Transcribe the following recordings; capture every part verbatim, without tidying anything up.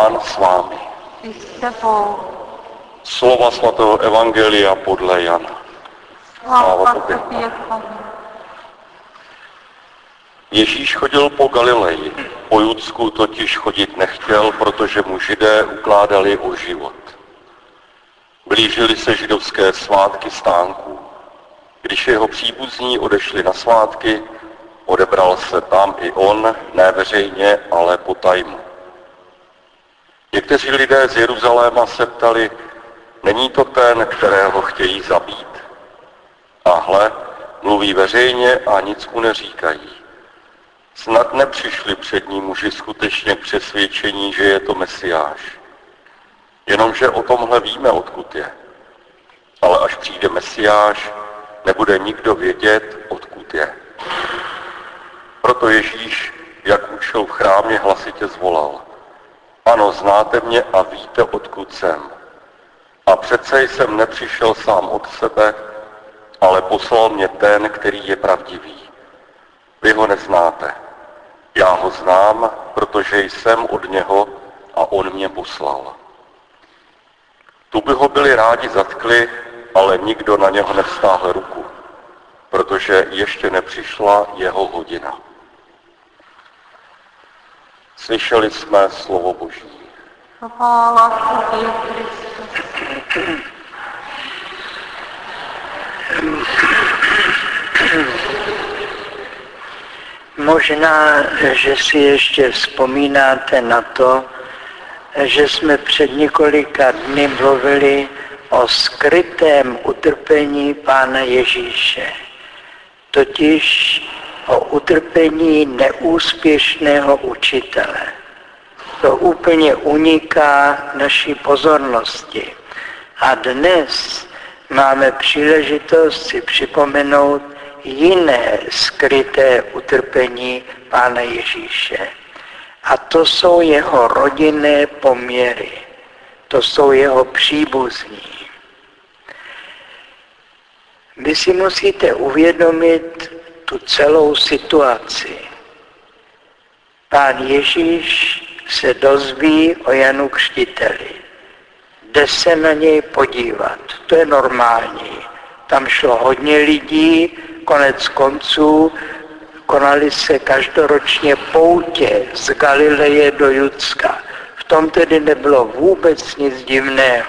Pán s vámi. Slova svatého evangelia podle Jana. Sláva tobě. Ježíš chodil po Galileji. Po Judsku totiž chodit nechtěl, protože mu Židé ukládali o život. Blížily se židovské svátky stánků. Když jeho příbuzní odešli na svátky, odebral se tam i on, ne veřejně, ale potajmu. Někteří lidé z Jeruzaléma se ptali, není to ten, kterého chtějí zabít? A hle, mluví veřejně a nic mu neříkají. Snad nepřišli před ním muži skutečně k přesvědčení, že je to Mesiáš. Jenomže o tomhle víme, odkud je. Ale až přijde Mesiáš, nebude nikdo vědět, odkud je. Proto Ježíš, jak učil v chrámě, hlasitě zvolal. Ano, znáte mě a víte, odkud jsem. A přece jsem nepřišel sám od sebe, ale poslal mě ten, který je pravdivý. Vy ho neznáte. Já ho znám, protože jsem od něho a on mě poslal. Tu by ho byli rádi zatkli, ale nikdo na něho nevstáhl ruku, protože ještě nepřišla jeho hodina. Slyšeli jsme slovo Boží. Chvála tobě, Kriste. Možná, že si ještě vzpomínáte na to, že jsme před několika dny mluvili o skrytém utrpení Pána Ježíše, totiž o utrpení neúspěšného učitele. To úplně uniká naší pozornosti. A dnes máme příležitost si připomenout jiné skryté utrpení Pána Ježíše. A to jsou jeho rodinné poměry. To jsou jeho příbuzní. Vy si musíte uvědomit tu celou situaci. Pán Ježíš se dozví o Janu Křtiteli. Jde se na něj podívat. To je normální. Tam šlo hodně lidí, konec konců konaly se každoročně poutě z Galileje do Judska. V tom tedy nebylo vůbec nic divného.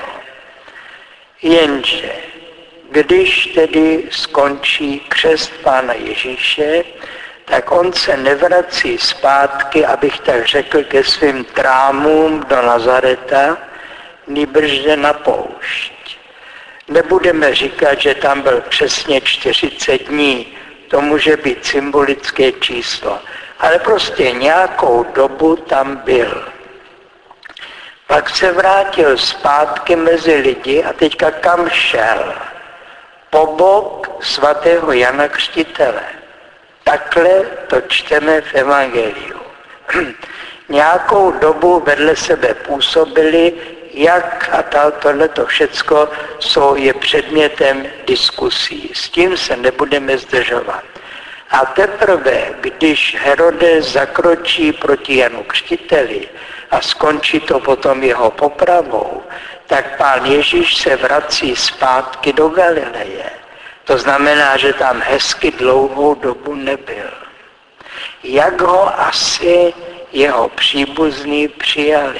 Jenže, když tedy skončí křest Pána Ježíše, tak on se nevrací zpátky, abych tak řekl, ke svým trámům do Nazareta, nýbrž jde na poušť. Nebudeme říkat, že tam byl přesně čtyřicet dní, to může být symbolické číslo, ale prostě nějakou dobu tam byl. Pak se vrátil zpátky mezi lidi a teďka kam šel? Po bok svatého Jana Křtitele. Takhle to čteme v Evangeliu. Nějakou dobu vedle sebe působili, jak a tohleto všecko jsou, je předmětem diskusí. S tím se nebudeme zdržovat. A teprve, když Herodes zakročí proti Janu Křtiteli a skončí to potom jeho popravou, tak Pán Ježíš se vrací zpátky do Galileje. To znamená, že tam hezky dlouhou dobu nebyl. Jak ho asi jeho příbuzní přijali?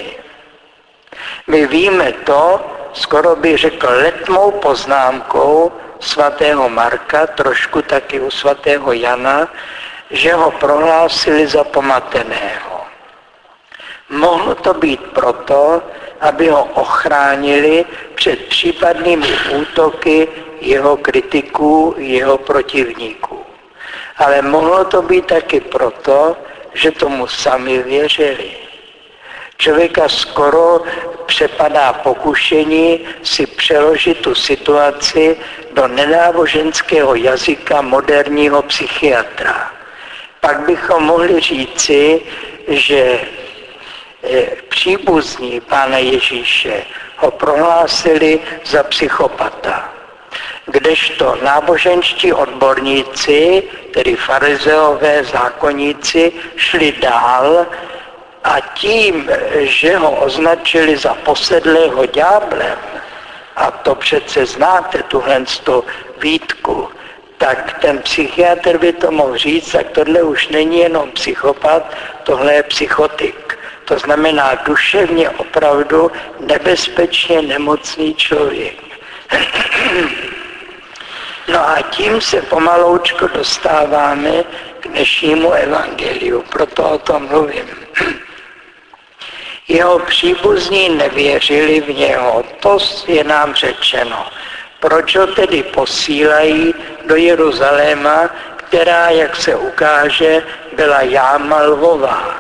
My víme to, skoro bych řekl letmou poznámkou svatého Marka, trošku taky u svatého Jana, že ho prohlásili za pomateného. Mohlo to být proto, aby ho ochránili před případnými útoky jeho kritiků, jeho protivníků. Ale mohlo to být taky proto, že tomu sami věřili. Člověka skoro přepadá pokušení si přeložit tu situaci do nenáboženského jazyka moderního psychiatra. Pak bychom mohli říci, že příbuzní Pána Ježíše ho prohlásili za psychopata. Kdežto náboženští odborníci, tedy farizeové zákonníci, šli dál A tím, že ho označili za posedlého ďáblem, a to přece znáte, tuhle výtku, tak ten psychiatr by to mohl říct, tak tohle už není jenom psychopat, tohle je psychotik. To znamená duševně opravdu nebezpečně nemocný člověk. No a tím se pomaloučko dostáváme k dnešnímu evangeliu, proto o tom mluvím. Jeho příbuzní nevěřili v něho, to je nám řečeno. Proč ho tedy posílají do Jeruzaléma, která, jak se ukáže, byla jáma lvová.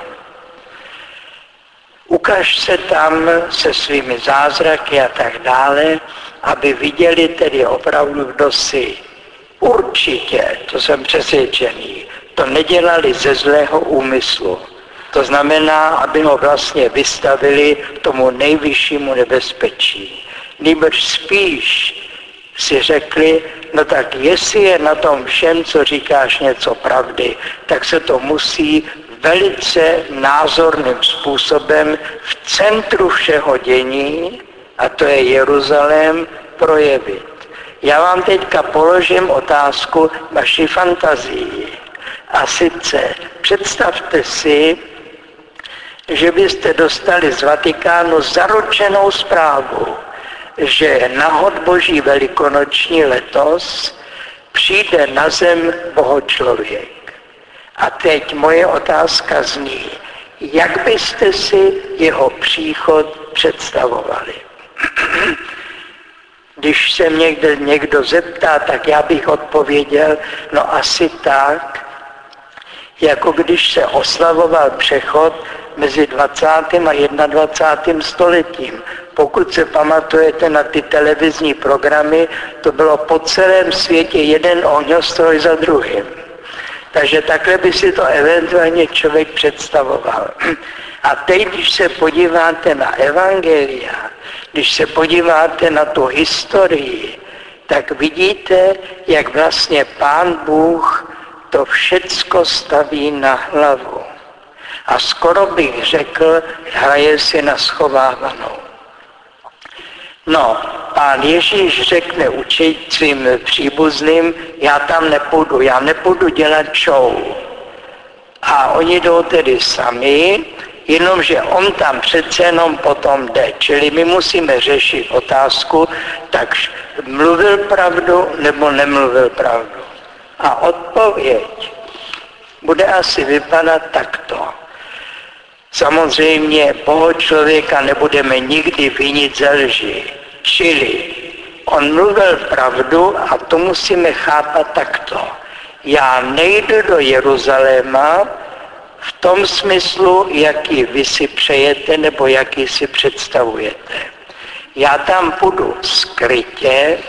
Ukaž se tam se svými zázraky a tak dále, aby viděli tedy opravdu, kdo si určitě, to jsem přesvědčený, to nedělali ze zlého úmyslu. To znamená, aby ho vlastně vystavili tomu nejvyššímu nebezpečí. Nýbrž spíš si řekli, no tak jestli je na tom všem, co říkáš, něco pravdy, tak se to musí velice názorným způsobem v centru všeho dění, a to je Jeruzalém, projevit. Já vám teďka položím otázku vaší fantazii. A sice představte si, že byste dostali z Vatikánu zaručenou zprávu, že na hod Boží velikonoční letos přijde na zem bohočlověk. A teď moje otázka zní, jak byste si jeho příchod představovali? Když se někde někdo zeptá, tak já bych odpověděl, no asi tak, jako když se oslavoval přechod mezi dvacátým a dvacátým prvním stoletím. Pokud se pamatujete na ty televizní programy, to bylo po celém světě jeden ohňostroj za druhým. Takže takhle by si to eventuálně člověk představoval. A teď, když se podíváte na evangelia, když se podíváte na tu historii, tak vidíte, jak vlastně Pán Bůh to všecko staví na hlavu. A skoro bych řekl, hraje si na schovávanou. No, Pán Ježíš řekne učit svým příbuzným, já tam nepůjdu, já nepůjdu dělat show. A oni jdou tedy sami, jenomže on tam přece jenom potom jde. Čili my musíme řešit otázku, tak mluvil pravdu nebo nemluvil pravdu. A odpověď bude asi vypadat takto. Samozřejmě boho člověka nebudeme nikdy vinit ze lži. Čili on mluvil pravdu a to musíme chápat takto. Já nejdu do Jeruzaléma v tom smyslu, jaký vy si přejete nebo jaký si představujete. Já tam půjdu skrytě,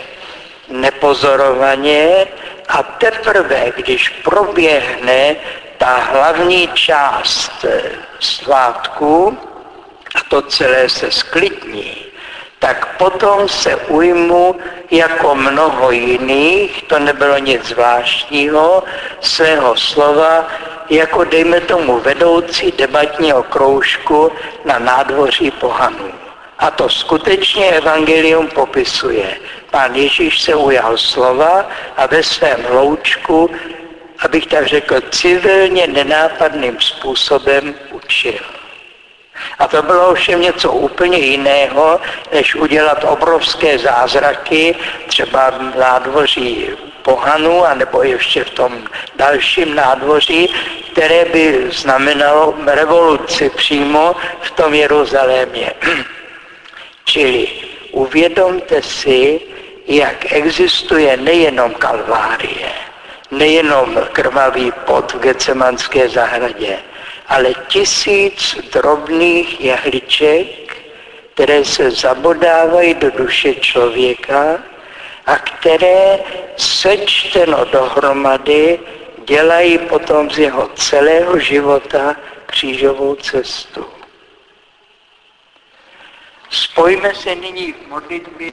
nepozorovaně a teprve, když proběhne ta hlavní část svátku a to celé se sklidní, tak potom se ujmu jako mnoho jiných, to nebylo nic zvláštního, svého slova, jako dejme tomu vedoucí debatního kroužku na nádvoří pohanů. A to skutečně evangelium popisuje. Pán Ježíš se ujal slova a ve svém hloučku, abych tak řekl, civilně nenápadným způsobem učil. A to bylo ovšem něco úplně jiného, než udělat obrovské zázraky, třeba v nádvoří pohanů, anebo ještě v tom dalším nádvoří, které by znamenalo revoluci přímo v tom Jeruzalémě. Čili uvědomte si, jak existuje nejenom kalvárie, nejenom krvavý pot v Getsemanské zahradě, ale tisíc drobných jehliček, které se zabodávají do duše člověka a které sečteno dohromady dělají potom z jeho celého života křížovou cestu. Spojíme se nyní v modlitbě.